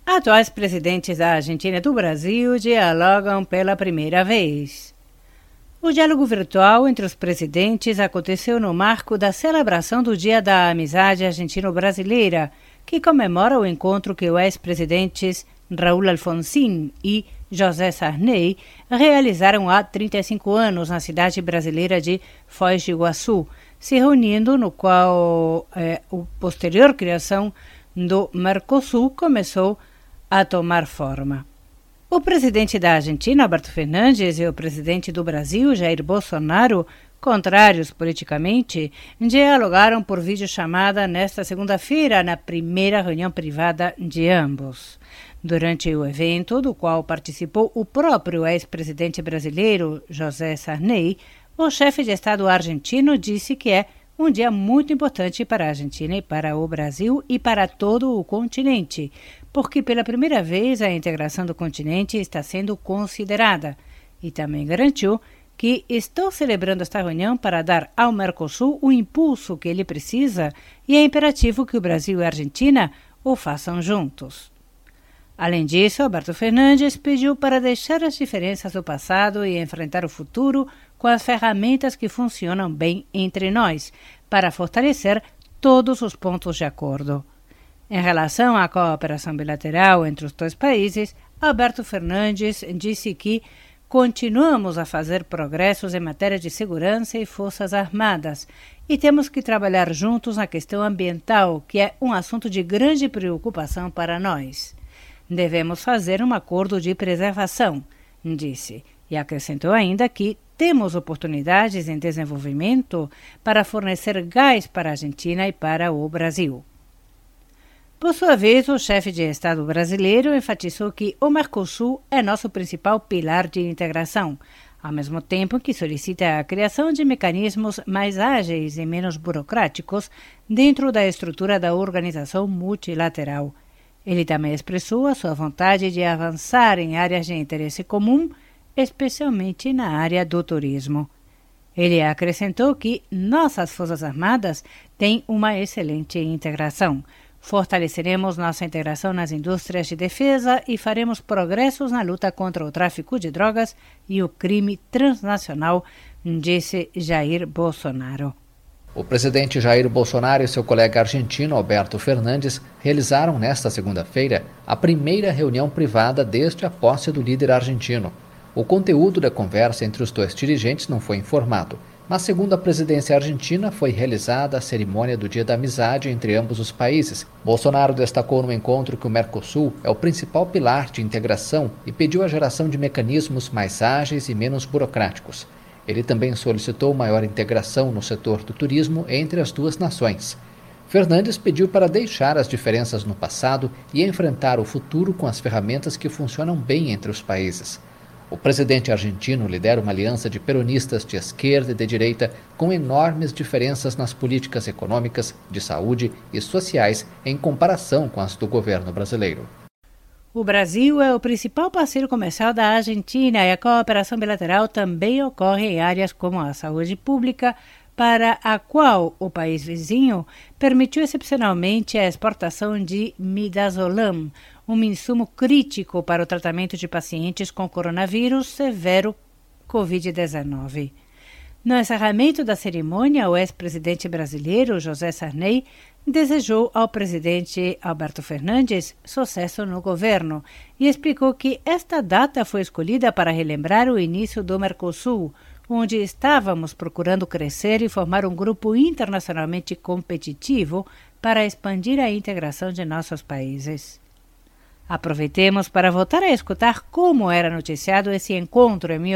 Atuais presidentes da Argentina e do Brasil dialogam pela primeira vez. O diálogo virtual entre os presidentes aconteceu no marco da celebração do Dia da Amizade Argentino-Brasileira, que comemora o encontro que os ex-presidentes Raúl Alfonsín e José Sarney realizaram há 35 anos na cidade brasileira de Foz do Iguaçu, se reunindo no qual a posterior criação do Mercosul começou a tomar forma. O presidente da Argentina, Alberto Fernandes, e o presidente do Brasil, Jair Bolsonaro, contrários politicamente, dialogaram por videochamada nesta segunda-feira, na primeira reunião privada de ambos. Durante o evento, do qual participou o próprio ex-presidente brasileiro, José Sarney, o chefe de Estado argentino disse que é um dia muito importante para a Argentina e para o Brasil e para todo o continente, porque pela primeira vez a integração do continente está sendo considerada. E também garantiu que estou celebrando esta reunião para dar ao Mercosul o impulso que ele precisa e é imperativo que o Brasil e a Argentina o façam juntos. Além disso, Alberto Fernandes pediu para deixar as diferenças do passado e enfrentar o futuro com as ferramentas que funcionam bem entre nós, para fortalecer todos os pontos de acordo. Em relação à cooperação bilateral entre os dois países, Alberto Fernandes disse que continuamos a fazer progressos em matéria de segurança e forças armadas e temos que trabalhar juntos na questão ambiental, que é um assunto de grande preocupação para nós. Devemos fazer um acordo de preservação, disse, e acrescentou ainda que temos oportunidades em desenvolvimento para fornecer gás para a Argentina e para o Brasil. Por sua vez, o chefe de Estado brasileiro enfatizou que o Mercosul é nosso principal pilar de integração, ao mesmo tempo que solicita a criação de mecanismos mais ágeis e menos burocráticos dentro da estrutura da organização multilateral. Ele também expressou a sua vontade de avançar em áreas de interesse comum, especialmente na área do turismo. Ele acrescentou que nossas Forças Armadas têm uma excelente integração. Fortaleceremos nossa integração nas indústrias de defesa e faremos progressos na luta contra o tráfico de drogas e o crime transnacional, disse Jair Bolsonaro. O presidente Jair Bolsonaro e seu colega argentino Alberto Fernandes realizaram nesta segunda-feira a primeira reunião privada desde a posse do líder argentino. O conteúdo da conversa entre os dois dirigentes não foi informado, mas segundo a presidência argentina foi realizada a cerimônia do Dia da Amizade entre ambos os países. Bolsonaro destacou no encontro que o Mercosul é o principal pilar de integração e pediu a geração de mecanismos mais ágeis e menos burocráticos. Ele também solicitou maior integração no setor do turismo entre as duas nações. Fernandes pediu para deixar as diferenças no passado e enfrentar o futuro com as ferramentas que funcionam bem entre os países. O presidente argentino lidera uma aliança de peronistas de esquerda e de direita com enormes diferenças nas políticas econômicas, de saúde e sociais em comparação com as do governo brasileiro. O Brasil é o principal parceiro comercial da Argentina e a cooperação bilateral também ocorre em áreas como a saúde pública, para a qual o país vizinho permitiu excepcionalmente a exportação de midazolam, um insumo crítico para o tratamento de pacientes com coronavírus severo Covid-19. No encerramento da cerimônia, o ex-presidente brasileiro, José Sarney, desejou ao presidente Alberto Fernandes sucesso no governo e explicou que esta data foi escolhida para relembrar o início do Mercosul, onde estávamos procurando crescer e formar um grupo internacionalmente competitivo para expandir a integração de nossos países. Aproveitemos para voltar a escutar como era noticiado esse encontro em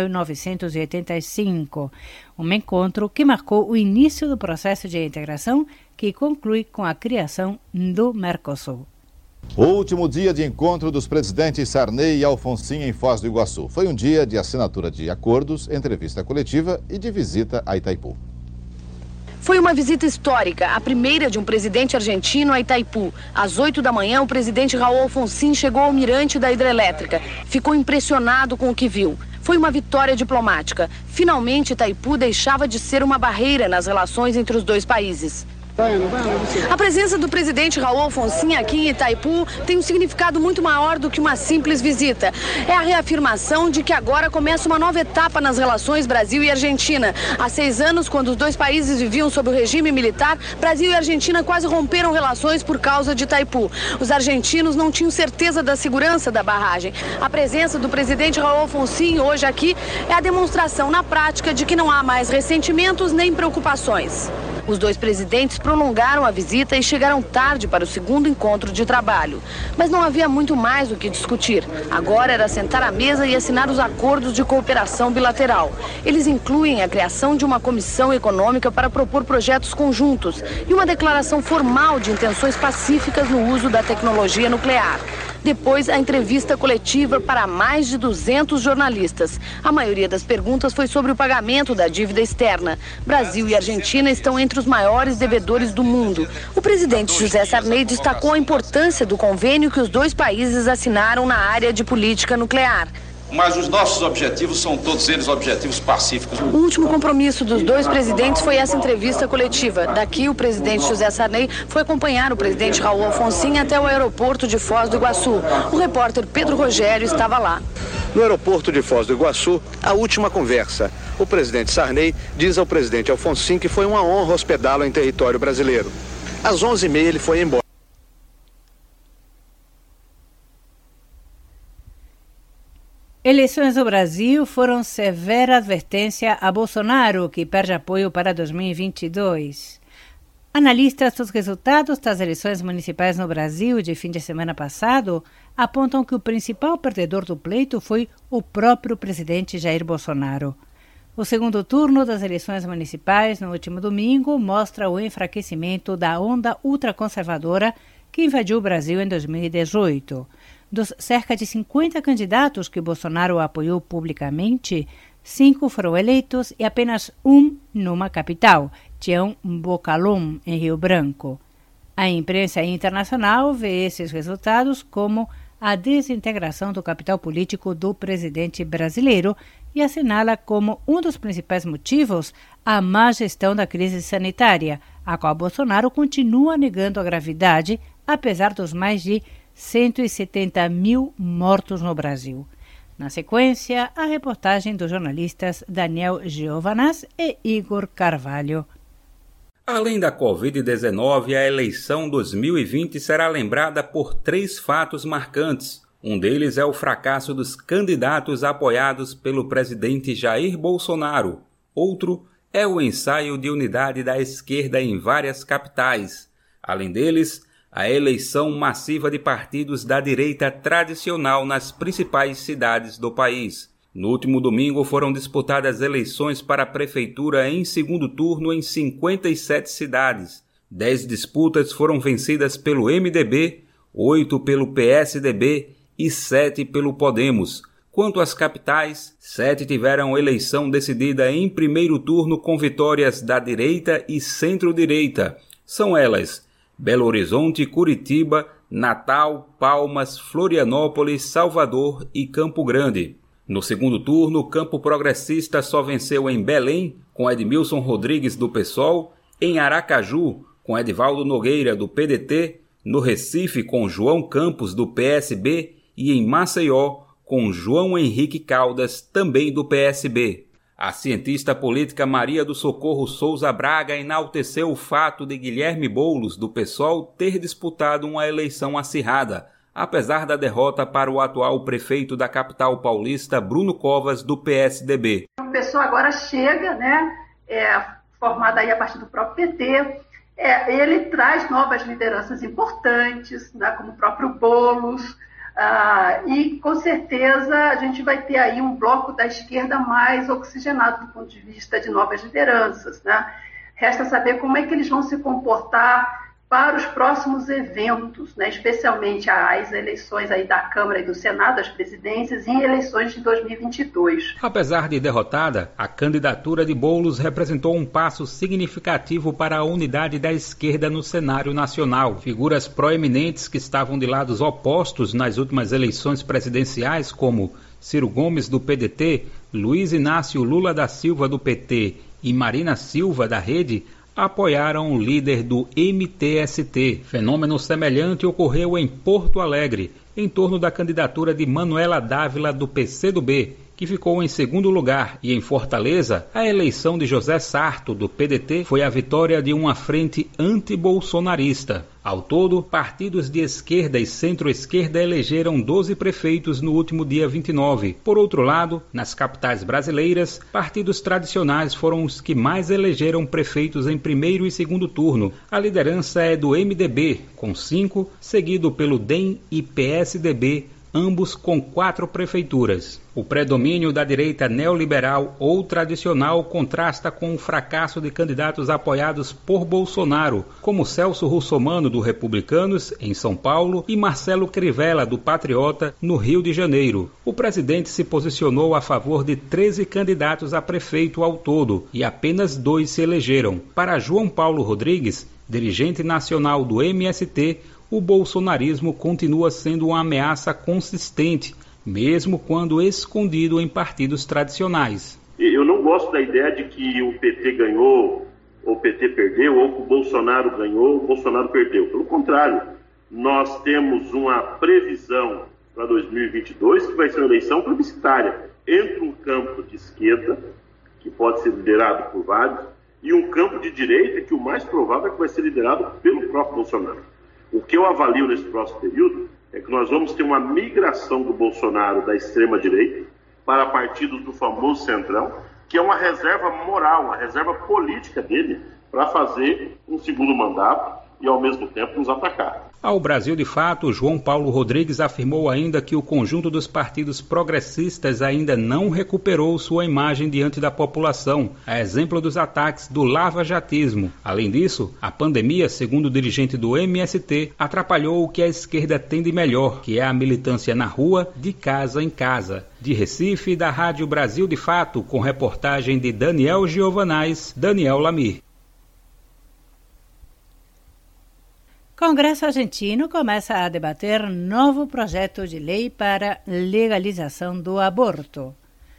1985, um encontro que marcou o início do processo de integração que conclui com a criação do Mercosul. O último dia de encontro dos presidentes Sarney e Alfonsín em Foz do Iguaçu. Foi um dia de assinatura de acordos, entrevista coletiva e de visita a Itaipu. Foi uma visita histórica, a primeira de um presidente argentino a Itaipu. Às 8 da manhã, o presidente Raúl Alfonsín chegou ao mirante da hidrelétrica. Ficou impressionado com o que viu. Foi uma vitória diplomática. Finalmente, Itaipu deixava de ser uma barreira nas relações entre os dois países. A presença do presidente Raul Alfonsin aqui em Itaipu tem um significado muito maior do que uma simples visita. É a reafirmação de que agora começa uma nova etapa nas relações Brasil e Argentina. Há 6 anos, quando os dois países viviam sob o regime militar, Brasil e Argentina quase romperam relações por causa de Itaipu. Os argentinos não tinham certeza da segurança da barragem. A presença do presidente Raul Alfonsin hoje aqui é a demonstração na prática de que não há mais ressentimentos nem preocupações. Os dois presidentes prolongaram a visita e chegaram tarde para o segundo encontro de trabalho. Mas não havia muito mais o que discutir. Agora era sentar à mesa e assinar os acordos de cooperação bilateral. Eles incluem a criação de uma comissão econômica para propor projetos conjuntos e uma declaração formal de intenções pacíficas no uso da tecnologia nuclear. Depois, a entrevista coletiva para mais de 200 jornalistas. A maioria das perguntas foi sobre o pagamento da dívida externa. Brasil e Argentina estão entre os maiores devedores do mundo. O presidente José Sarney destacou a importância do convênio que os dois países assinaram na área de política nuclear. Mas os nossos objetivos são todos eles objetivos pacíficos. O último compromisso dos dois presidentes foi essa entrevista coletiva. Daqui, o presidente José Sarney foi acompanhar o presidente Raul Alfonsin até o aeroporto de Foz do Iguaçu. O repórter Pedro Rogério estava lá. No aeroporto de Foz do Iguaçu, a última conversa. O presidente Sarney diz ao presidente Alfonsin que foi uma honra hospedá-lo em território brasileiro. Às 11h30 ele foi embora. Eleições do Brasil foram severa advertência a Bolsonaro, que perde apoio para 2022. Analistas dos resultados das eleições municipais no Brasil de fim de semana passado apontam que o principal perdedor do pleito foi o próprio presidente Jair Bolsonaro. O segundo turno das eleições municipais no último domingo mostra o enfraquecimento da onda ultraconservadora que invadiu o Brasil em 2018. Dos cerca de 50 candidatos que Bolsonaro apoiou publicamente, 5 foram eleitos e apenas um numa capital, Tião Bocalum, em Rio Branco. A imprensa internacional vê esses resultados como a desintegração do capital político do presidente brasileiro e assinala como um dos principais motivos a má gestão da crise sanitária, a qual Bolsonaro continua negando a gravidade, apesar dos mais de 170 mil mortos no Brasil. Na sequência, a reportagem dos jornalistas Daniel Giovanaz e Igor Carvalho. Além da Covid-19, a eleição 2020 será lembrada por 3 fatos marcantes. Um deles é o fracasso dos candidatos apoiados pelo presidente Jair Bolsonaro. Outro é o ensaio de unidade da esquerda em várias capitais. Além deles, a eleição massiva de partidos da direita tradicional nas principais cidades do país. No último domingo foram disputadas eleições para a prefeitura em segundo turno em 57 cidades. 10 disputas foram vencidas pelo MDB, 8 pelo PSDB e 7 pelo Podemos. Quanto às capitais, 7 tiveram eleição decidida em primeiro turno com vitórias da direita e centro-direita. São elas Belo Horizonte, Curitiba, Natal, Palmas, Florianópolis, Salvador e Campo Grande. No segundo turno, o campo progressista só venceu em Belém, com Edmilson Rodrigues, do PSOL, em Aracaju, com Edivaldo Nogueira, do PDT, no Recife, com João Campos, do PSB, e em Maceió, com João Henrique Caldas, também do PSB. A cientista política Maria do Socorro Souza Braga enalteceu o fato de Guilherme Boulos, do PSOL, ter disputado uma eleição acirrada, apesar da derrota para o atual prefeito da capital paulista, Bruno Covas, do PSDB. O PSOL agora chega, formado aí a partir do próprio PT, ele traz novas lideranças importantes, como o próprio Boulos, e com certeza a gente vai ter aí um bloco da esquerda mais oxigenado do ponto de vista de novas lideranças, Resta saber como é que eles vão se comportar para os próximos eventos, especialmente as eleições aí da Câmara e do Senado, as presidências e eleições de 2022. Apesar de derrotada, a candidatura de Boulos representou um passo significativo para a unidade da esquerda no cenário nacional. Figuras proeminentes que estavam de lados opostos nas últimas eleições presidenciais, como Ciro Gomes, do PDT, Luiz Inácio Lula da Silva, do PT e Marina Silva, da Rede, apoiaram o líder do MTST. Fenômeno semelhante ocorreu em Porto Alegre, em torno da candidatura de Manuela Dávila do PCdoB, que ficou em segundo lugar, e em Fortaleza, a eleição de José Sarto, do PDT, foi a vitória de uma frente anti-bolsonarista. Ao todo, partidos de esquerda e centro-esquerda elegeram 12 prefeitos no último dia 29. Por outro lado, nas capitais brasileiras, partidos tradicionais foram os que mais elegeram prefeitos em primeiro e segundo turno. A liderança é do MDB, com 5, seguido pelo DEM e PSDB, ambos com 4 prefeituras. O predomínio da direita neoliberal ou tradicional contrasta com o fracasso de candidatos apoiados por Bolsonaro, como Celso Russomano, do Republicanos, em São Paulo, e Marcelo Crivella, do Patriota, no Rio de Janeiro. O presidente se posicionou a favor de 13 candidatos a prefeito ao todo, e apenas 2 se elegeram. Para João Paulo Rodrigues, dirigente nacional do MST, o bolsonarismo continua sendo uma ameaça consistente, mesmo quando escondido em partidos tradicionais. Eu não gosto da ideia de que o PT ganhou, ou o PT perdeu, ou que o Bolsonaro ganhou, ou o Bolsonaro perdeu. Pelo contrário, nós temos uma previsão para 2022 que vai ser uma eleição plebiscitária entre um campo de esquerda, que pode ser liderado por vários, e um campo de direita, que o mais provável é que vai ser liderado pelo próprio Bolsonaro. O que eu avalio nesse próximo período é que nós vamos ter uma migração do Bolsonaro da extrema-direita para partidos do famoso Centrão, que é uma reserva moral, uma reserva política dele para fazer um segundo mandato e, ao mesmo tempo, nos atacar. Ao Brasil de Fato, João Paulo Rodrigues afirmou ainda que o conjunto dos partidos progressistas ainda não recuperou sua imagem diante da população, a exemplo dos ataques do lava-jatismo. Além disso, a pandemia, segundo o dirigente do MST, atrapalhou o que a esquerda tem de melhor, que é a militância na rua, de casa em casa. De Recife, da Rádio Brasil de Fato, com reportagem de Daniel Giovanais, Daniel Lamir. Congresso argentino começa a debater novo projeto de lei para legalização do aborto.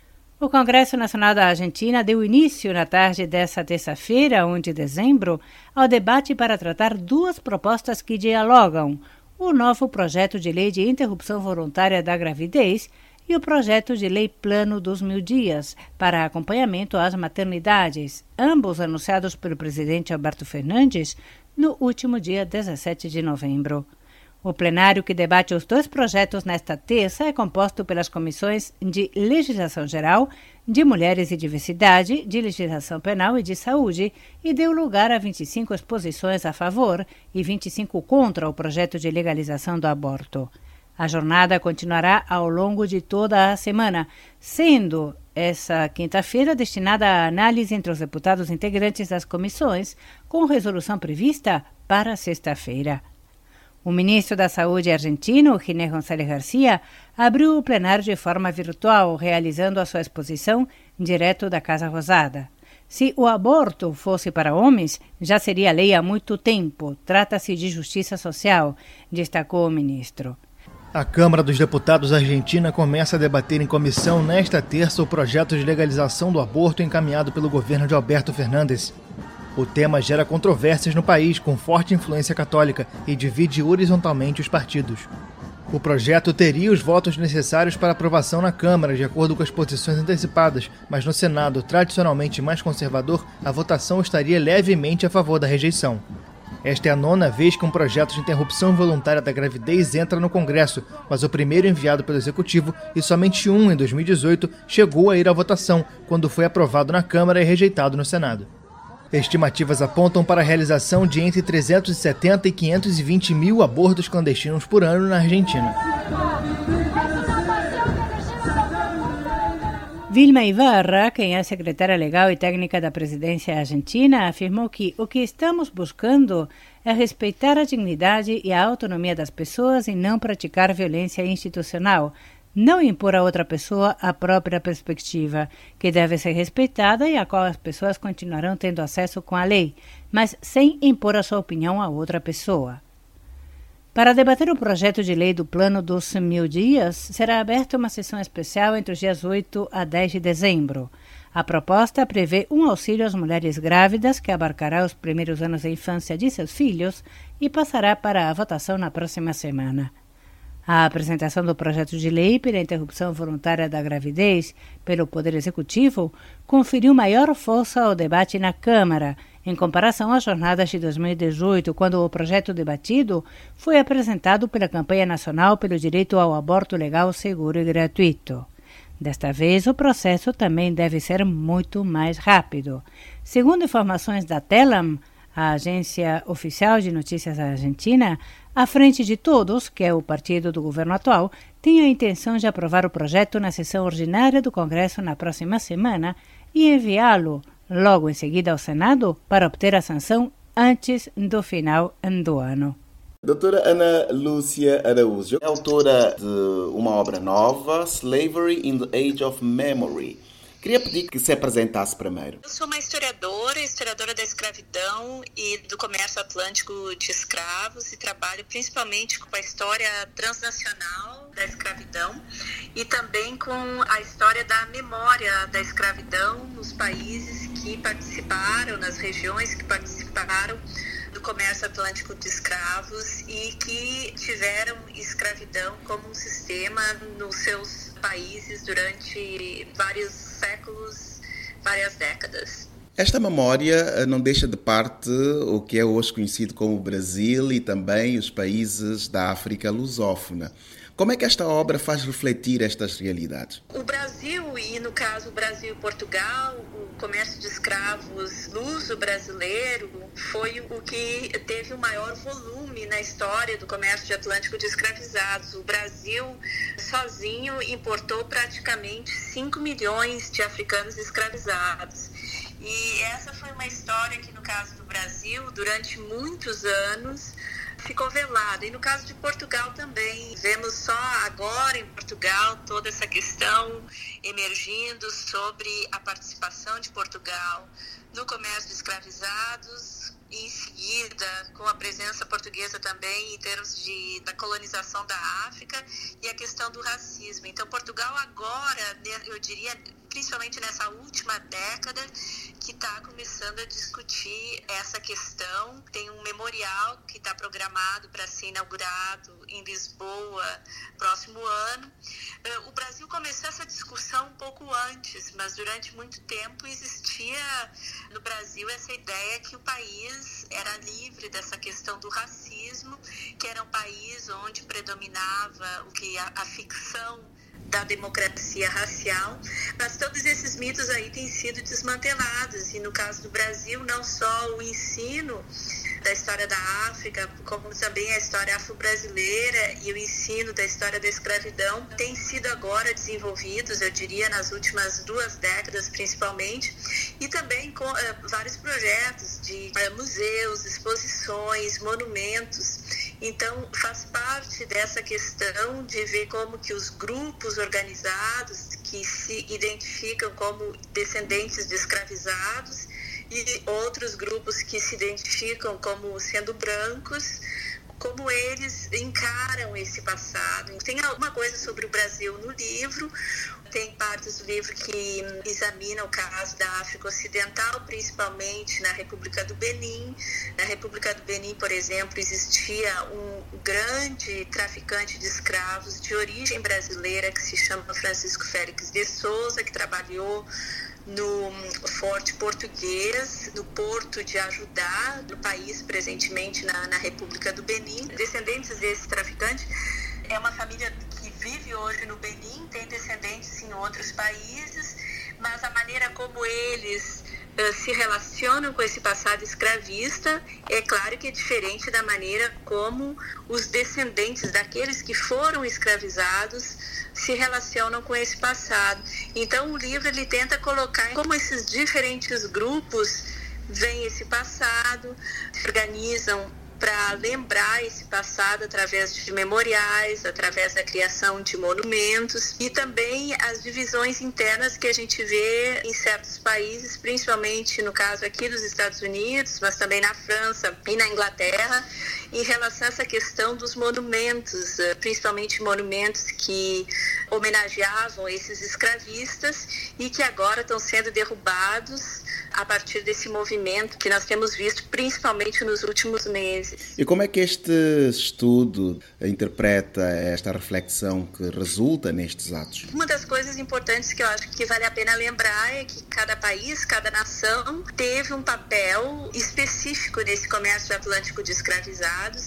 O Congresso Nacional da Argentina deu início na tarde desta terça-feira, 1 de dezembro, ao debate para tratar 2 propostas que dialogam: o novo projeto de lei de interrupção voluntária da gravidez e o projeto de lei Plano dos 1000 Dias para acompanhamento às maternidades, ambos anunciados pelo presidente Alberto Fernandes no último dia 17 de novembro. O plenário que debate os 2 projetos nesta terça é composto pelas comissões de Legislação Geral, de Mulheres e Diversidade, de Legislação Penal e de Saúde, e deu lugar a 25 exposições a favor e 25 contra o projeto de legalização do aborto. A jornada continuará ao longo de toda a semana, sendo essa quinta-feira destinada à análise entre os deputados integrantes das comissões, com resolução prevista para sexta-feira. O ministro da Saúde argentino, Ginés González Garcia, abriu o plenário de forma virtual, realizando a sua exposição direto da Casa Rosada. Se o aborto fosse para homens, já seria lei há muito tempo. Trata-se de justiça social, destacou o ministro. A Câmara dos Deputados argentina começa a debater em comissão nesta terça o projeto de legalização do aborto encaminhado pelo governo de Alberto Fernandes. O tema gera controvérsias no país, com forte influência católica, e divide horizontalmente os partidos. O projeto teria os votos necessários para aprovação na Câmara, de acordo com as posições antecipadas, mas no Senado, tradicionalmente mais conservador, a votação estaria levemente a favor da rejeição. Esta é a 9ª vez que um projeto de interrupção voluntária da gravidez entra no Congresso, mas o primeiro enviado pelo Executivo, e somente um em 2018, chegou a ir à votação, quando foi aprovado na Câmara e rejeitado no Senado. Estimativas apontam para a realização de entre 370 e 520 mil abortos clandestinos por ano na Argentina. Vilma Ibarra, quem é secretária legal e técnica da presidência argentina, afirmou que o que estamos buscando é respeitar a dignidade e a autonomia das pessoas e não praticar violência institucional, não impor a outra pessoa a própria perspectiva, que deve ser respeitada e a qual as pessoas continuarão tendo acesso com a lei, mas sem impor a sua opinião a outra pessoa. Para debater o projeto de lei do Plano dos 1000 Dias, será aberta uma sessão especial entre os dias 8 a 10 de dezembro. A proposta prevê um auxílio às mulheres grávidas que abarcará os primeiros anos da infância de seus filhos e passará para a votação na próxima semana. A apresentação do projeto de lei pela interrupção voluntária da gravidez pelo Poder Executivo conferiu maior força ao debate na Câmara, em comparação às jornadas de 2018, quando o projeto debatido foi apresentado pela Campanha Nacional pelo Direito ao Aborto Legal, Seguro e Gratuito. Desta vez, o processo também deve ser muito mais rápido. Segundo informações da Telam, a agência oficial de notícias da Argentina, a Frente de Todos, que é o partido do governo atual, tem a intenção de aprovar o projeto na sessão ordinária do Congresso na próxima semana e enviá-lo logo em seguida ao Senado para obter a sanção antes do final do ano. Doutora Ana Lúcia Araújo é autora de uma obra nova, Slavery in the Age of Memory. Queria pedir que se apresentasse primeiro. Eu sou uma historiadora da escravidão e do comércio atlântico de escravos, e trabalho principalmente com a história transnacional da escravidão e também com a história da memória da escravidão nos países que participaram, nas regiões que participaram do comércio atlântico de escravos e que tiveram escravidão como um sistema nos seus países durante vários séculos, várias décadas. Esta memória não deixa de parte o que é hoje conhecido como o Brasil e também os países da África lusófona. Como é que esta obra faz refletir estas realidades? O Brasil, e no caso o Brasil e Portugal, o comércio de escravos luso-brasileiro foi o que teve o maior volume na história do comércio atlântico de escravizados. O Brasil sozinho importou praticamente 5 milhões de africanos escravizados. E essa foi uma história que, no caso do Brasil, durante muitos anos, ficou velada. E no caso de Portugal também, vemos só agora em Portugal toda essa questão emergindo sobre a participação de Portugal no comércio de escravizados, e em seguida com a presença portuguesa também em termos da colonização da África e a questão do racismo. Então Portugal agora, eu diria, principalmente nessa última década, que está começando a discutir essa questão. Tem um memorial que está programado para ser inaugurado em Lisboa próximo ano. O Brasil começou essa discussão um pouco antes, mas durante muito tempo existia no Brasil essa ideia que o país era livre dessa questão do racismo, que era um país onde predominava o que a ficção da democracia racial, mas todos esses mitos aí têm sido desmantelados, e no caso do Brasil, não só o ensino da história da África, como também a história afro-brasileira e o ensino da história da escravidão têm sido agora desenvolvidos, eu diria, nas últimas 2 décadas principalmente, e também com vários projetos de museus, exposições, monumentos. Então, faz parte dessa questão de ver como que os grupos organizados que se identificam como descendentes de escravizados e outros grupos que se identificam como sendo brancos, como eles encaram esse passado. Tem alguma coisa sobre o Brasil no livro, tem partes do livro que examinam o caso da África Ocidental, principalmente na República do Benin. Na República do Benin, por exemplo, existia um grande traficante de escravos de origem brasileira que se chama Francisco Félix de Souza, que trabalhou no Forte Português, no Porto de Ajudá, no país presentemente na República do Benin. Descendentes desse traficante é uma família que vive hoje no Benin, tem descendentes em outros países, mas a maneira como eles se relacionam com esse passado escravista é claro que é diferente da maneira como os descendentes daqueles que foram escravizados se relacionam com esse passado. Então o livro ele tenta colocar como esses diferentes grupos veem esse passado, se organizam para lembrar esse passado através de memoriais, através da criação de monumentos e também as divisões internas que a gente vê em certos países, principalmente no caso aqui dos Estados Unidos, mas também na França e na Inglaterra, em relação a essa questão dos monumentos, principalmente monumentos que homenageavam esses escravistas e que agora estão sendo derrubados a partir desse movimento que nós temos visto principalmente nos últimos meses. E como é que este estudo interpreta esta reflexão que resulta nestes atos? Uma das coisas importantes que eu acho que vale a pena lembrar é que cada país, cada nação teve um papel específico nesse comércio atlântico de escravizados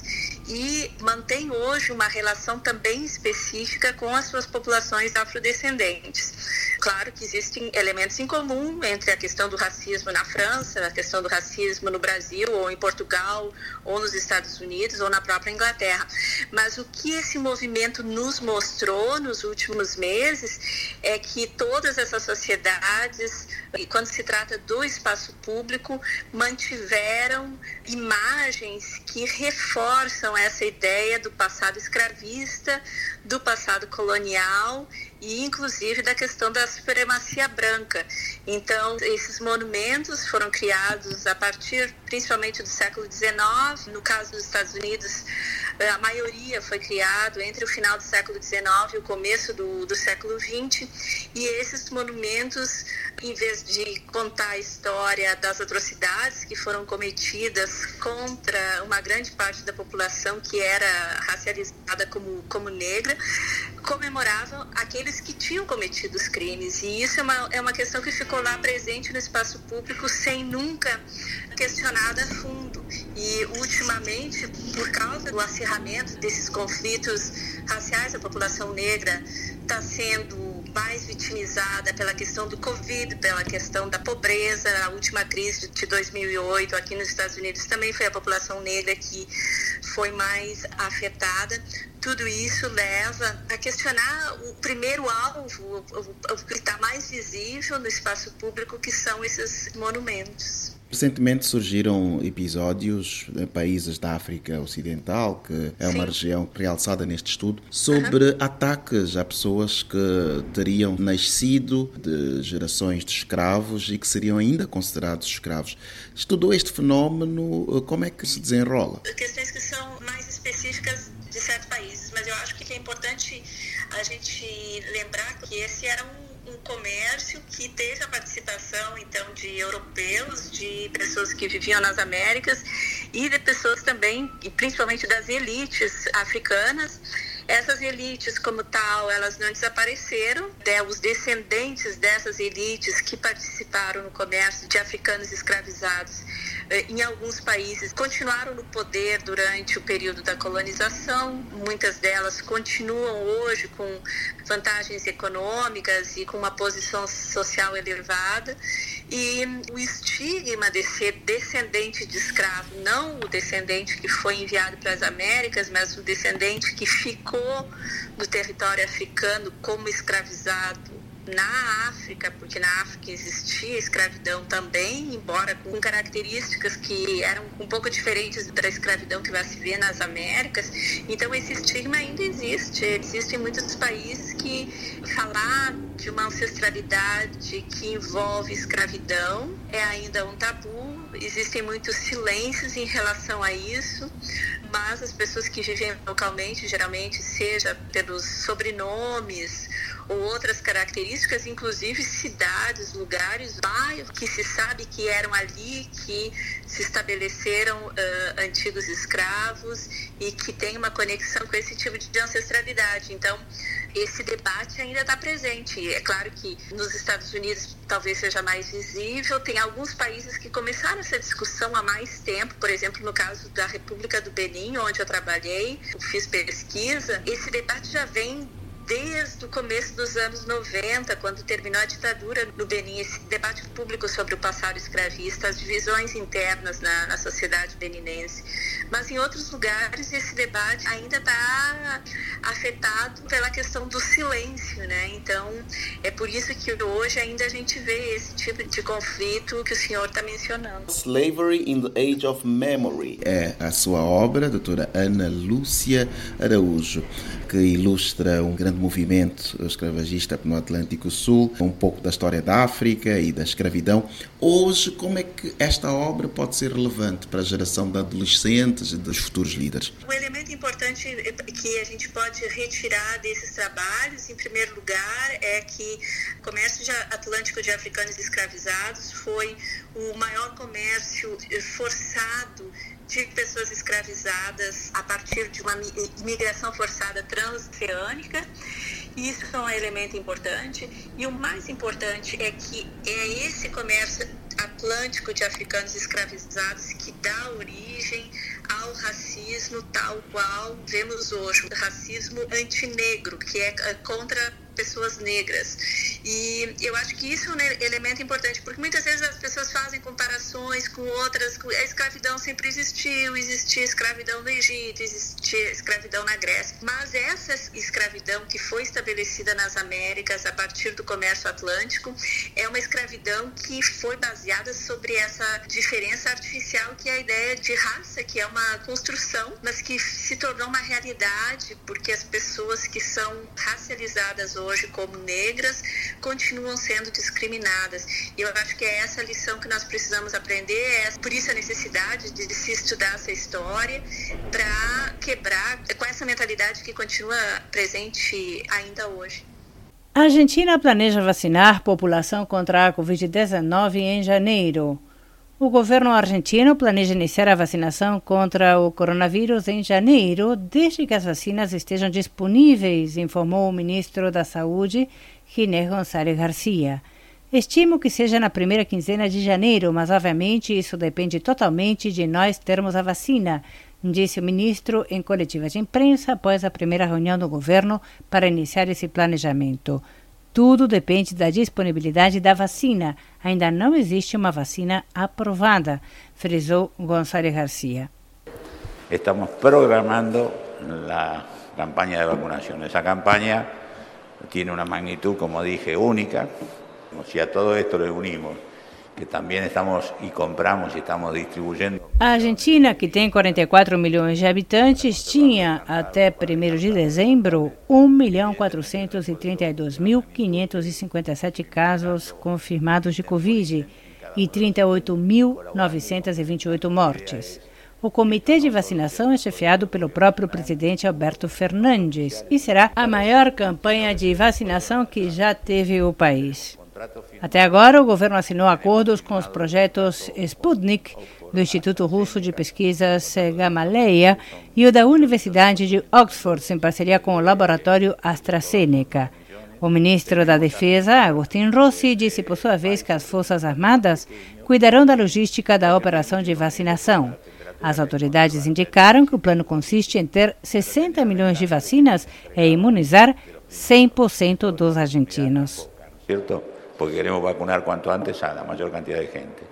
e mantém hoje uma relação também específica com as suas populações afrodescendentes. Claro que existem elementos em comum entre a questão do racismo na França, a questão do racismo no Brasil, ou em Portugal, ou nos Estados Unidos, ou na própria Inglaterra. Mas o que esse movimento nos mostrou nos últimos meses é que todas essas sociedades, e quando se trata do espaço público, mantiveram imagens que reforçam essa ideia do passado escravista, do passado colonial e inclusive da questão da supremacia branca. Então, esses monumentos foram criados a partir principalmente do século XIX. No caso dos Estados Unidos, a maioria foi criado entre o final do século XIX e o começo do século XX. E esses monumentos, em vez de contar a história das atrocidades que foram cometidas contra uma grande parte da população que era racializada como negra, comemoravam aqueles que tinham cometido os crimes. E isso é uma questão que ficou lá presente no espaço público sem nunca questionada a fundo. E, ultimamente, por causa do acirramento desses conflitos raciais, a população negra está sendo mais vitimizada pela questão do Covid, pela questão da pobreza. A última crise de 2008 aqui nos Estados Unidos também foi a população negra que foi mais afetada. Tudo isso leva a questionar o primeiro alvo, o que está mais visível no espaço público, que são esses monumentos. Recentemente surgiram episódios em países da África Ocidental, que é uma região realçada neste estudo, sobre ataques a pessoas que teriam nascido de gerações de escravos e que seriam ainda considerados escravos. Estudou este fenómeno, como é que se desenrola? Questões que são mais específicas de certos países, mas eu acho que é importante a gente lembrar que esse era um comércio que teve a participação, então, de europeus, de pessoas que viviam nas Américas e de pessoas também, e principalmente das elites africanas. Essas elites, como tal, elas não desapareceram. Os descendentes dessas elites que participaram no comércio de africanos escravizados em alguns países continuaram no poder durante o período da colonização. Muitas delas continuam hoje com vantagens econômicas e com uma posição social elevada. E o estigma de ser descendente de escravo, não o descendente que foi enviado para as Américas, mas o descendente que ficou no território africano como escravizado na África, porque na África existia escravidão também, embora com características que eram um pouco diferentes da escravidão que vai se ver nas Américas. Então esse estigma ainda existe. Existem muitos países que falar de uma ancestralidade que envolve escravidão é ainda um tabu. Existem muitos silêncios em relação a isso, mas as pessoas que vivem localmente, geralmente, seja pelos sobrenomes ou outras características, inclusive cidades, lugares, bairros que se sabe que eram ali que se estabeleceram antigos escravos e que tem uma conexão com esse tipo de ancestralidade. Então, esse debate ainda está presente. É claro que nos Estados Unidos talvez seja mais visível. Tem alguns países que começaram essa discussão há mais tempo. Por exemplo, no caso da República do Benin, onde eu trabalhei, eu fiz pesquisa. Esse debate já vem desde o começo dos anos 90, quando terminou a ditadura no Benin, esse debate público sobre o passado escravista, as divisões internas na sociedade beninense. Mas em outros lugares esse debate ainda está afetado pela questão do silêncio, né? Então é por isso que hoje ainda a gente vê esse tipo de conflito que o senhor está mencionando. Slavery in the Age of Memory é a sua obra, doutora Ana Lúcia Araújo, que ilustra um grande movimento escravagista no Atlântico Sul, um pouco da história da África e da escravidão. Hoje, como é que esta obra pode ser relevante para a geração de adolescentes e dos futuros líderes? O elemento importante que a gente pode retirar desses trabalhos, em primeiro lugar, é que o comércio atlântico de africanos escravizados foi o maior comércio forçado de pessoas escravizadas a partir de uma imigração forçada transoceânica. Isso é um elemento importante. E o mais importante é que é esse comércio atlântico de africanos escravizados que dá origem ao racismo tal qual vemos hoje, o racismo antinegro, que é contra pessoas negras. E eu acho que isso é um elemento importante, porque muitas vezes as pessoas fazem comparações com outras. A escravidão sempre existiu, existia escravidão no Egito, existia escravidão na Grécia, mas essa escravidão que foi estabelecida nas Américas a partir do comércio atlântico é uma escravidão que foi baseada sobre essa diferença artificial, que é a ideia de raça, que é uma construção, mas que se tornou uma realidade, porque as pessoas que são racializadas hoje como negras continuam sendo discriminadas. E eu acho que é essa a lição que nós precisamos aprender, por isso a necessidade de se estudar essa história para quebrar com essa mentalidade que continua presente ainda hoje. A Argentina planeja vacinar população contra a Covid-19 em janeiro. O governo argentino planeja iniciar a vacinação contra o coronavírus em janeiro, desde que as vacinas estejam disponíveis, informou o ministro da Saúde, Ginés González Garcia. Estimo que seja na primeira quinzena de janeiro, mas obviamente isso depende totalmente de nós termos a vacina, disse o ministro em coletiva de imprensa após a primeira reunião do governo para iniciar esse planejamento. Tudo depende da disponibilidade da vacina. Ainda não existe uma vacina aprovada, frisou González Garcia. Estamos programando a campanha de vacunação. Essa campanha tem uma magnitude, como dije, única. Se a todo esto le unimos, que também estamos e compramos e estamos distribuindo. A Argentina, que tem 44 milhões de habitantes, tinha até 1º de dezembro 1.432.557 casos confirmados de Covid e 38.928 mortes. O comitê de vacinação é chefiado pelo próprio presidente Alberto Fernandes e será a maior campanha de vacinação que já teve o país. Até agora, o governo assinou acordos com os projetos Sputnik, do Instituto Russo de Pesquisas Gamaleya, e o da Universidade de Oxford, em parceria com o laboratório AstraZeneca. O ministro da Defesa, Agustín Rossi, disse por sua vez que as Forças Armadas cuidarão da logística da operação de vacinação. As autoridades indicaram que o plano consiste em ter 60 milhões de vacinas e imunizar 100% dos argentinos. Certo? Porque queremos vacunar quanto antes a maior quantidade de gente.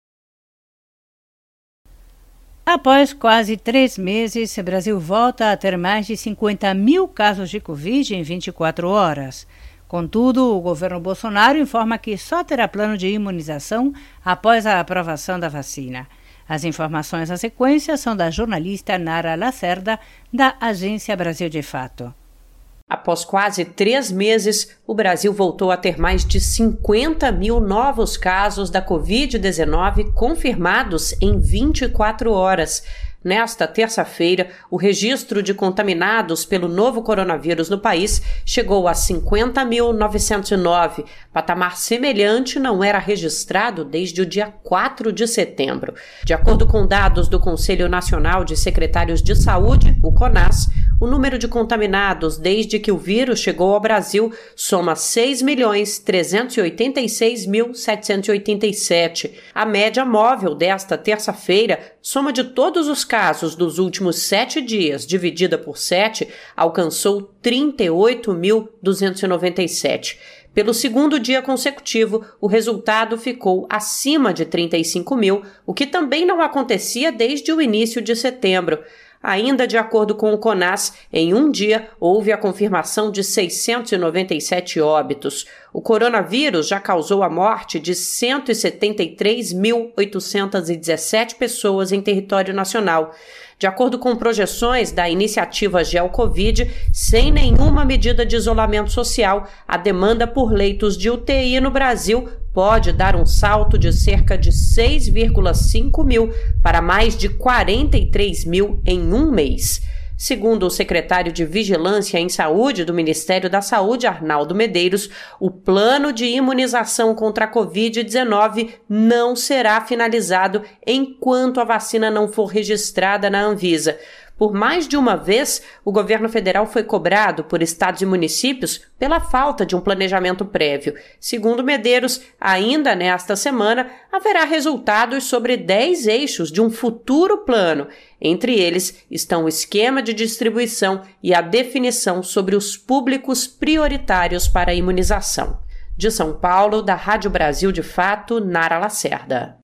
Após quase 3 meses, o Brasil volta a ter mais de 50 mil casos de Covid em 24 horas. Contudo, o governo Bolsonaro informa que só terá plano de imunização após a aprovação da vacina. As informações à sequência são da jornalista Nara Lacerda, da Agência Brasil de Fato. Após quase 3 meses, o Brasil voltou a ter mais de 50 mil novos casos da Covid-19 confirmados em 24 horas. Nesta terça-feira, o registro de contaminados pelo novo coronavírus no país chegou a 50.909. Patamar semelhante não era registrado desde o dia 4 de setembro. De acordo com dados do Conselho Nacional de Secretários de Saúde, o CONAS, O número de contaminados desde que o vírus chegou ao Brasil soma 6.386.787. A média móvel desta terça-feira, soma de todos os casos dos últimos 7 dias, dividida por 7, alcançou 38.297. Pelo segundo dia consecutivo, o resultado ficou acima de 35 mil, o que também não acontecia desde o início de setembro. Ainda de acordo com o CONAS, em um dia houve a confirmação de 697 óbitos. O coronavírus já causou a morte de 173.817 pessoas em território nacional. De acordo com projeções da iniciativa GeoCovid, sem nenhuma medida de isolamento social, a demanda por leitos de UTI no Brasil pode dar um salto de cerca de 6,5 mil para mais de 43 mil em um mês. Segundo o secretário de Vigilância em Saúde do Ministério da Saúde, Arnaldo Medeiros, o plano de imunização contra a Covid-19 não será finalizado enquanto a vacina não for registrada na Anvisa. Por mais de uma vez, o governo federal foi cobrado por estados e municípios pela falta de um planejamento prévio. Segundo Medeiros, ainda nesta semana, haverá resultados sobre 10 eixos de um futuro plano. Entre eles estão o esquema de distribuição e a definição sobre os públicos prioritários para a imunização. De São Paulo, da Rádio Brasil de Fato, Nara Lacerda.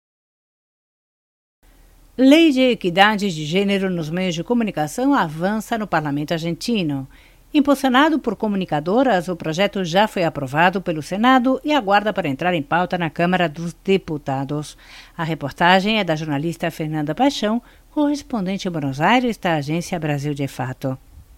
Lei de equidade de gênero nos meios de comunicação avança no parlamento argentino. Impulsionado por comunicadoras, o projeto já foi aprovado pelo Senado e aguarda para entrar em pauta na Câmara dos Deputados. A reportagem é da jornalista Fernanda Paixão, correspondente em Buenos Aires da Agência Brasil de Fato.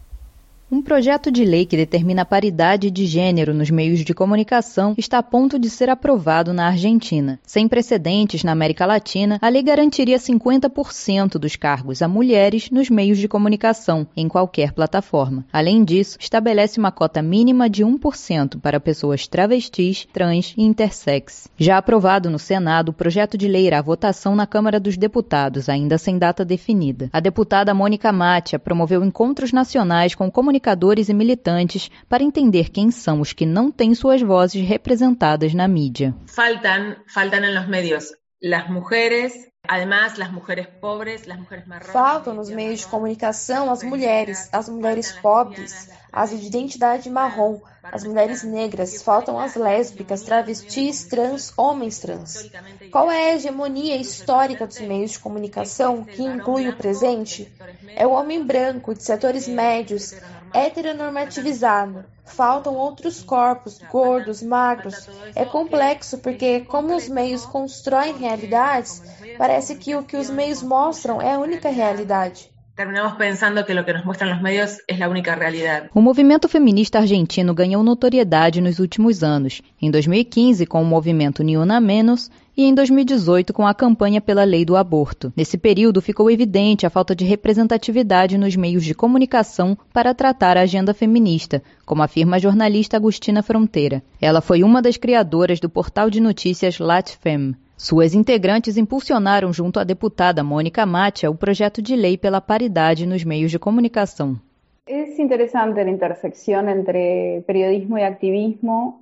Um projeto de lei que determina a paridade de gênero nos meios de comunicação está a ponto de ser aprovado na Argentina. Sem precedentes na América Latina, a lei garantiria 50% dos cargos a mulheres nos meios de comunicação, em qualquer plataforma. Além disso, estabelece uma cota mínima de 1% para pessoas travestis, trans e intersex. Já aprovado no Senado, o projeto de lei irá à votação na Câmara dos Deputados, ainda sem data definida. A deputada Mônica Matia promoveu encontros nacionais com comunicadores e militantes para entender quem são os que não têm suas vozes representadas na mídia. Faltan en los medios las mujeres, además las mujeres pobres, las mujeres marronas. Faltam nos meios de comunicação as mulheres pobres, as de identidade marrom, as mulheres negras, faltam as lésbicas, travestis, trans, homens trans. Qual é a hegemonia histórica dos meios de comunicação que inclui o presente? É o homem branco, de setores médios, heteronormativizado. Faltam outros corpos, gordos, magros. É complexo porque, como os meios constroem realidades, parece que o que os meios mostram é a única realidade. Terminamos pensando que lo que nos muestran los medios es la única realidad. O movimento feminista argentino ganhou notoriedade nos últimos anos. Em 2015, com o movimento Ni Una Menos, e em 2018, com a campanha pela lei do aborto. Nesse período, ficou evidente a falta de representatividade nos meios de comunicação para tratar a agenda feminista, como afirma a jornalista Agustina Fronteira. Ela foi uma das criadoras do portal de notícias Latfem. Suas integrantes impulsionaram junto à deputada Mônica Matia o projeto de lei pela paridade nos meios de comunicação. É interessante a intersecção entre periodismo e activismo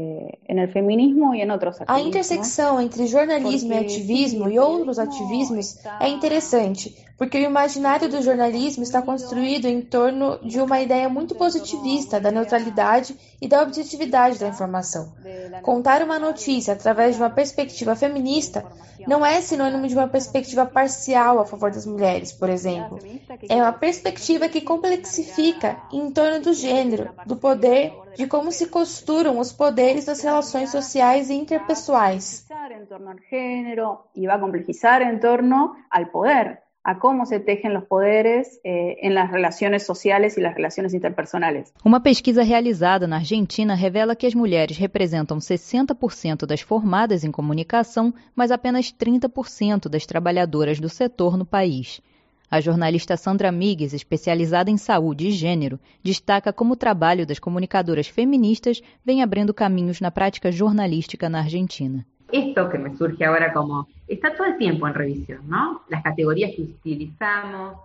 no feminismo e em outros ativismos. A intersecção entre jornalismo e ativismo e outros ativismos é interessante, porque o imaginário do jornalismo está construído em torno de uma ideia muito positivista da neutralidade e da objetividade da informação. Contar uma notícia através de uma perspectiva feminista não é sinônimo de uma perspectiva parcial a favor das mulheres, por exemplo. É uma perspectiva que complexifica em torno do gênero, do poder, de como se costuram os poderes das relações sociais e interpessoais. Em torno ao gênero e vai complexizar em torno ao poder, a como se tejen os poderes nas relações sociais e nas relações interpersonais. Uma pesquisa realizada na Argentina revela que as mulheres representam 60% das formadas em comunicação, mas apenas 30% das trabalhadoras do setor no país. A jornalista Sandra Migues, especializada em saúde e gênero, destaca como o trabalho das comunicadoras feministas vem abrindo caminhos na prática jornalística na Argentina. Esto que me surge ahora como, está todo el tiempo en revisión, ¿no? Las categorías que utilizamos.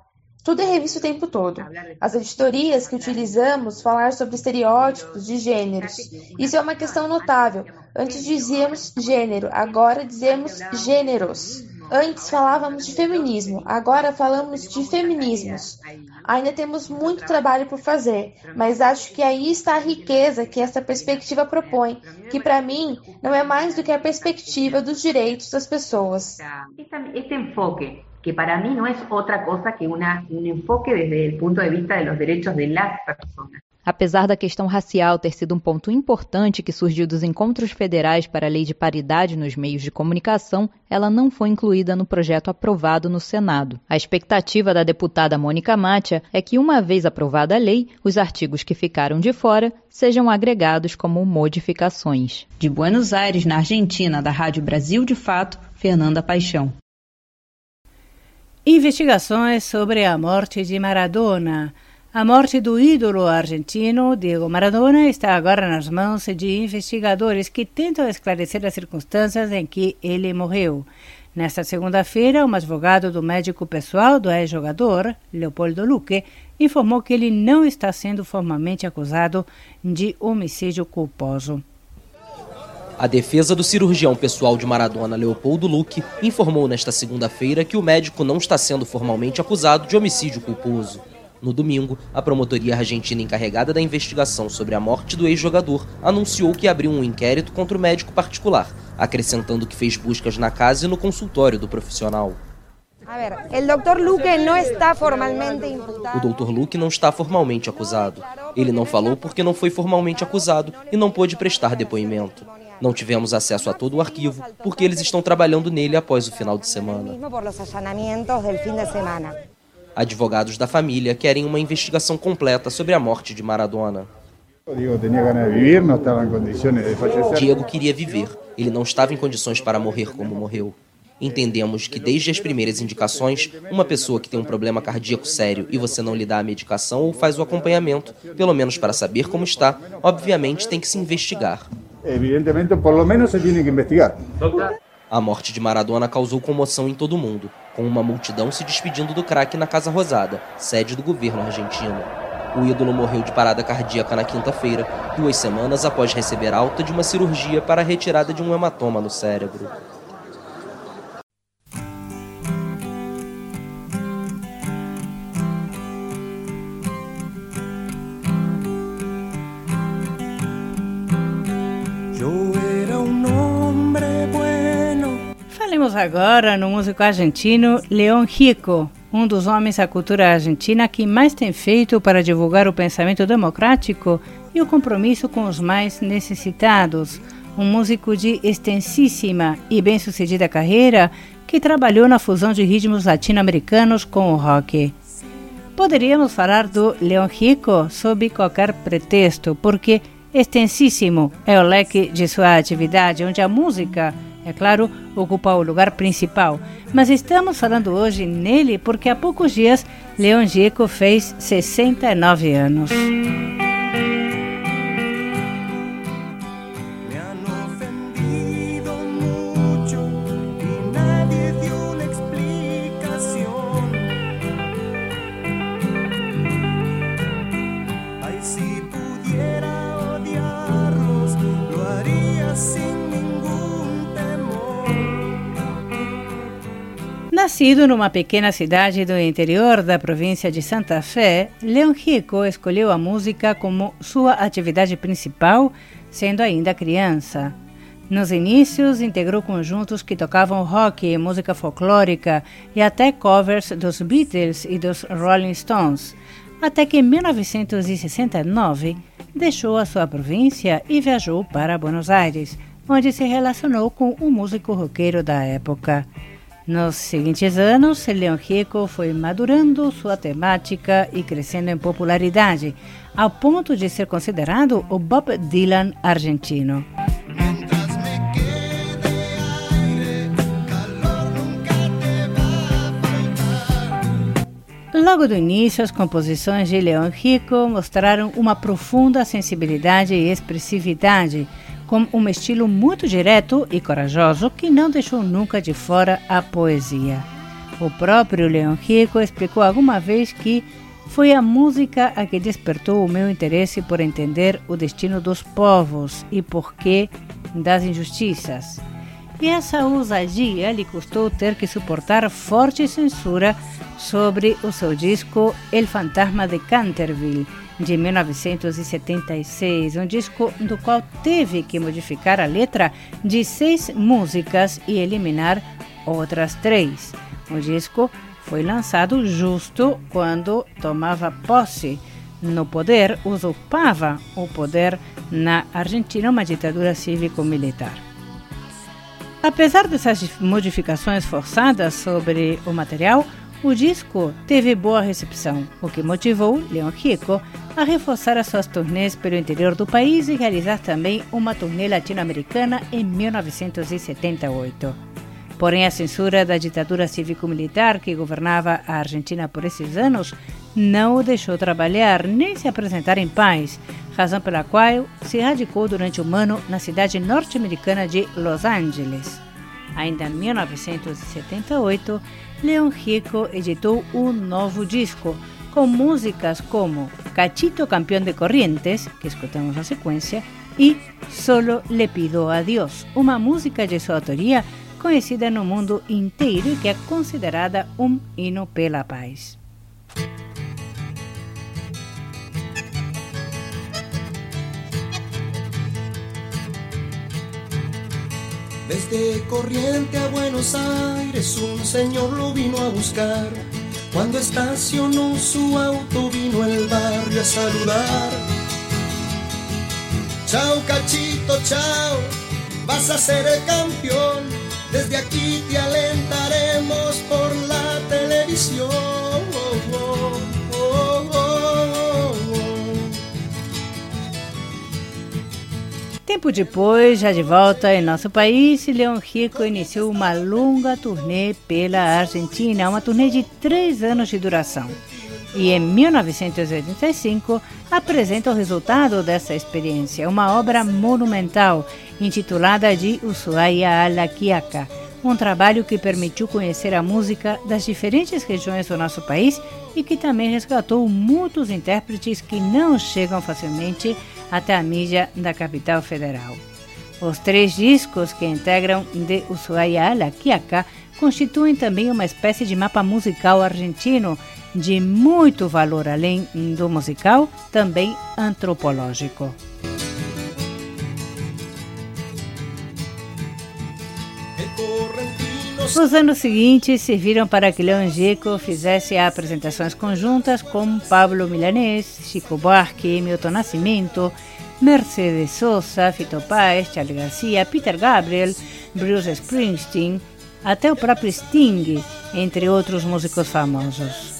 Tudo é revisto o tempo todo. As editorias que utilizamos falar sobre estereótipos de gêneros. Isso é uma questão notável. Antes dizíamos gênero, agora dizemos gêneros. Antes falávamos de feminismo, agora falamos de feminismos. Ainda temos muito trabalho por fazer, mas acho que aí está a riqueza que essa perspectiva propõe, que para mim não é mais do que a perspectiva dos direitos das pessoas. Este enfoque, que para mí no es otra cosa que un enfoque desde el punto de vista de los derechos de las personas. Apesar da questão racial ter sido um ponto importante que surgiu dos encontros federais para a Lei de Paridade nos meios de comunicação, ela não foi incluída no projeto aprovado no Senado. A expectativa da deputada Mônica Mátia é que, uma vez aprovada a lei, os artigos que ficaram de fora sejam agregados como modificações. De Buenos Aires, na Argentina, da Rádio Brasil de Fato, Fernanda Paixão. Investigações sobre a morte de Maradona. A morte do ídolo argentino Diego Maradona está agora nas mãos de investigadores que tentam esclarecer as circunstâncias em que ele morreu. Nesta segunda-feira, um advogado do médico pessoal do ex-jogador, Leopoldo Luque, informou que ele não está sendo formalmente acusado de homicídio culposo. A defesa do cirurgião pessoal de Maradona, Leopoldo Luque, informou nesta segunda-feira que o médico não está sendo formalmente acusado de homicídio culposo. No domingo, a promotoria argentina encarregada da investigação sobre a morte do ex-jogador anunciou que abriu um inquérito contra o médico particular, acrescentando que fez buscas na casa e no consultório do profissional. O Dr. Luque não está formalmente imputado. O Dr. Luque não está formalmente acusado. Ele não falou porque não foi formalmente acusado e não pôde prestar depoimento. Não tivemos acesso a todo o arquivo porque eles estão trabalhando nele após o final de semana. Advogados da família querem uma investigação completa sobre a morte de Maradona. Diego queria viver. Ele não estava em condições para morrer como morreu. Entendemos que desde as primeiras indicações, uma pessoa que tem um problema cardíaco sério e você não lhe dá a medicação ou faz o acompanhamento, pelo menos para saber como está, obviamente tem que se investigar. Evidentemente, por lo menos se tem que investigar. A morte de Maradona causou comoção em todo o mundo, com uma multidão se despedindo do craque na Casa Rosada, sede do governo argentino. O ídolo morreu de parada cardíaca na quinta-feira, 2 semanas após receber alta de uma cirurgia para a retirada de um hematoma no cérebro. Falemos agora no músico argentino León Gieco, um dos homens da cultura argentina que mais tem feito para divulgar o pensamento democrático e o compromisso com os mais necessitados. Um músico de extensíssima e bem-sucedida carreira que trabalhou na fusão de ritmos latino-americanos com o rock. Poderíamos falar do León Gieco sob qualquer pretexto, porque extensíssimo é o leque de sua atividade, onde a música, é claro, ocupa o lugar principal. Mas estamos falando hoje nele porque há poucos dias León Gieco fez 69 anos. Nascido numa pequena cidade do interior da província de Santa Fé, León Gieco escolheu a música como sua atividade principal, sendo ainda criança. Nos inícios, integrou conjuntos que tocavam rock, música folclórica e até covers dos Beatles e dos Rolling Stones, até que em 1969 deixou a sua província e viajou para Buenos Aires, onde se relacionou com um músico roqueiro da época. Nos seguintes anos, León Gieco foi madurando sua temática e crescendo em popularidade, ao ponto de ser considerado o Bob Dylan argentino. Logo do início, as composições de León Gieco mostraram uma profunda sensibilidade e expressividade, com um estilo muito direto e corajoso que não deixou nunca de fora a poesia. O próprio León Gieco explicou alguma vez que foi a música a que despertou o meu interesse por entender o destino dos povos e porquê das injustiças. E essa ousadia lhe custou ter que suportar forte censura sobre o seu disco El Fantasma de Canterville, de 1976, um disco do qual teve que modificar a letra de 6 músicas e eliminar outras 3. O disco foi lançado justo quando tomava posse no poder, usurpava o poder na Argentina, uma ditadura cívico-militar. Apesar dessas modificações forçadas sobre o material, o disco teve boa recepção, o que motivou León Gieco a reforçar as suas turnês pelo interior do país e realizar também uma turnê latino-americana em 1978. Porém, a censura da ditadura cívico-militar que governava a Argentina por esses anos não o deixou trabalhar nem se apresentar em paz, razão pela qual se radicou durante um ano na cidade norte-americana de Los Angeles. Ainda em 1978, León Gieco editou um novo disco, com músicas como Cachito Campeón de Corrientes, que escutamos na sequência, e Solo le pido a Dios, uma música de sua autoria conhecida no mundo inteiro e que é considerada um hino pela paz. Desde Corrientes a Buenos Aires un señor lo vino a buscar. Cuando estacionó su auto vino al barrio a saludar. Chao Cachito, chao, vas a ser el campeón. Desde aquí te alentaremos por la televisión. Tempo depois, já de volta em nosso país, León Gieco iniciou uma longa turnê pela Argentina, uma turnê de 3 anos de duração. E em 1985 apresenta o resultado dessa experiência, uma obra monumental intitulada de Ushuaia a La Quiaca, um trabalho que permitiu conhecer a música das diferentes regiões do nosso país e que também resgatou muitos intérpretes que não chegam facilmente até a mídia da capital federal. Os 3 discos que integram de Ushuaia a La Quiaca constituem também uma espécie de mapa musical argentino de muito valor, além do musical, também antropológico. Os anos seguintes serviram para que León Gieco fizesse apresentações conjuntas com Pablo Milanés, Chico Buarque, Milton Nascimento, Mercedes Sosa, Fito Páez, Charly García, Peter Gabriel, Bruce Springsteen, até o próprio Sting, entre outros músicos famosos.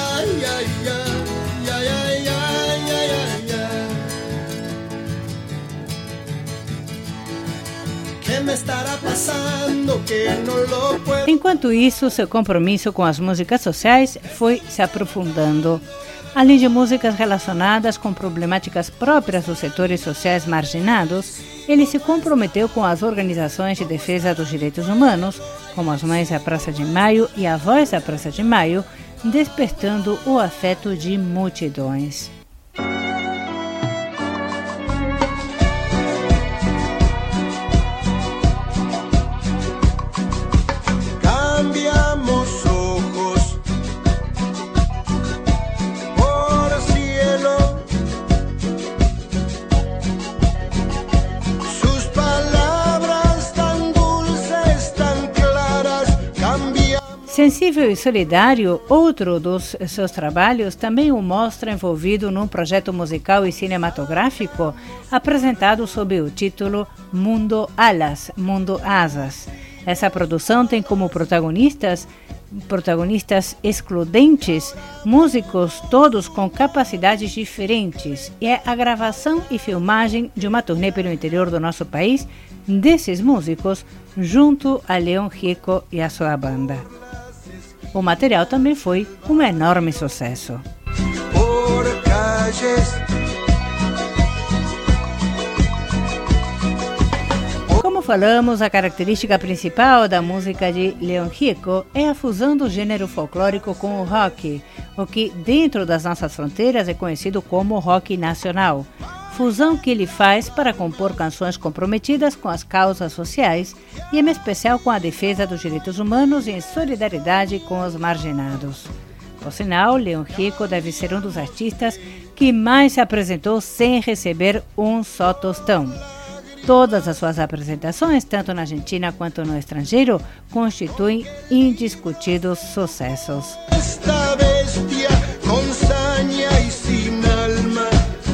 Enquanto isso, seu compromisso com as músicas sociais foi se aprofundando. Além de músicas relacionadas com problemáticas próprias dos setores sociais marginados, ele se comprometeu com as organizações de defesa dos direitos humanos, como as Mães da Praça de Maio e a Voz da Praça de Maio, despertando o afeto de multidões. Sensível e solidário, outro dos seus trabalhos também o mostra envolvido num projeto musical e cinematográfico apresentado sob o título Mundo Alas, Mundo Asas. Essa produção tem como protagonistas excludentes, músicos todos com capacidades diferentes, e é a gravação e filmagem de uma turnê pelo interior do nosso país desses músicos junto a León Gieco e a sua banda. O material também foi um enorme sucesso. Como falamos, a característica principal da música de León Gieco é a fusão do gênero folclórico com o rock, o que dentro das nossas fronteiras é conhecido como rock nacional. Fusão que ele faz para compor canções comprometidas com as causas sociais e, em especial, com a defesa dos direitos humanos e em solidariedade com os marginados. Por sinal, León Gieco deve ser um dos artistas que mais se apresentou sem receber um só tostão. Todas as suas apresentações, tanto na Argentina quanto no estrangeiro, constituem indiscutidos sucessos. Esta bestia con saña y sin alma.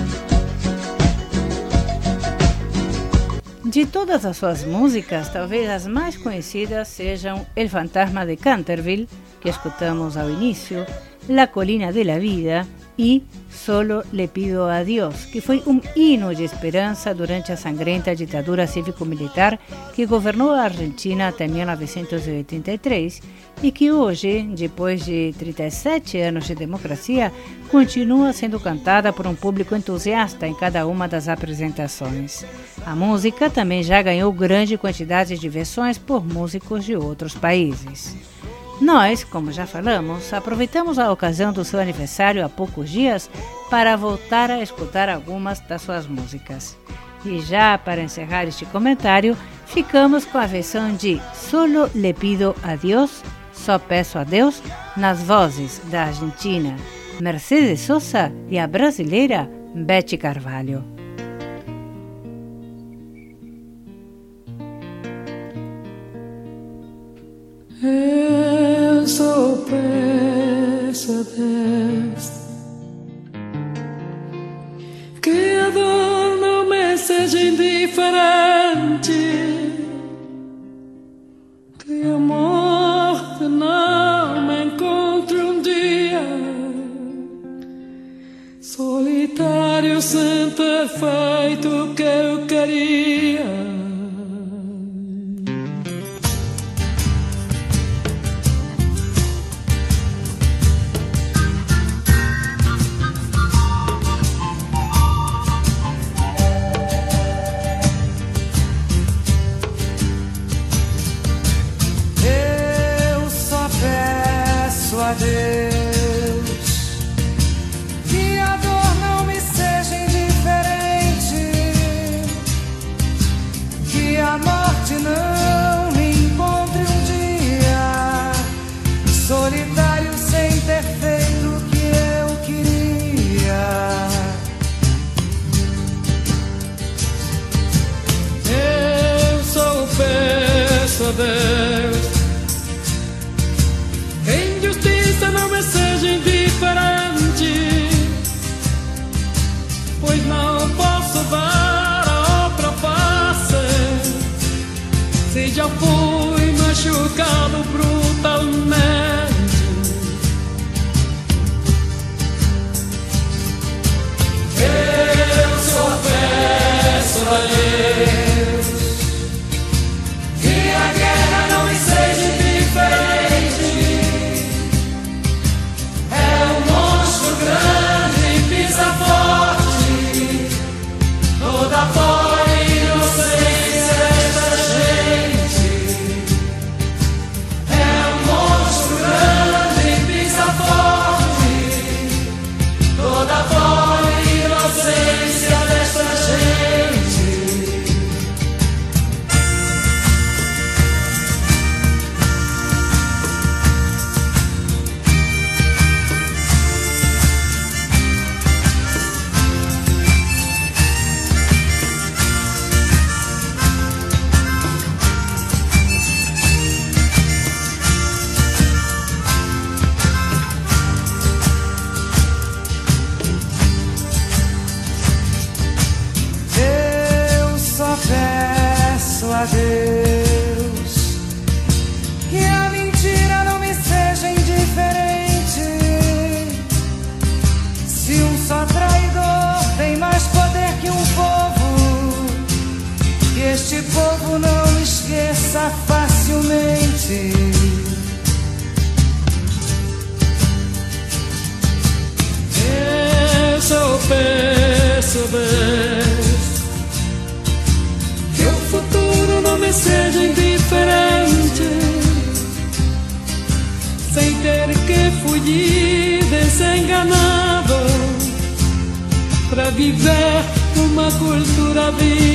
De todas as suas músicas, talvez as mais conhecidas sejam El Fantasma de Canterville, que escutamos ao início, La Colina de la Vida e Solo le pido a Dios, que foi um hino de esperança durante a sangrenta ditadura cívico-militar que governou a Argentina até 1983 e que hoje, depois de 37 anos de democracia, continua sendo cantada por um público entusiasta em cada uma das apresentações. A música também já ganhou grande quantidade de versões por músicos de outros países. Nós, como já falamos, aproveitamos a ocasião do seu aniversário há poucos dias para voltar a escutar algumas das suas músicas. E já para encerrar este comentário, ficamos com a versão de Solo le pido a Dios, Só peço a Deus, nas vozes da argentina Mercedes Sosa e a brasileira Beth Carvalho. Eu só peço a Deus que a dor não me seja indiferente, que a morte não me encontre um dia solitário sem ter feito o que eu queria. Deus, que a dor não me seja indiferente, que a morte não me encontre um dia solitário sem ter feito o que eu queria. Eu só peço a Deus que injustiça não me seja indiferente, pois não posso dar a outra face, se já fui machucado brutalmente. Eu só peço a Deus que a guerra não me seja indiferente. Grande, pisa forte, toda fora e inocência desta gente. É um monstro grande, pisa forte, toda fora e inocência desta gente. viver uma cultura viva.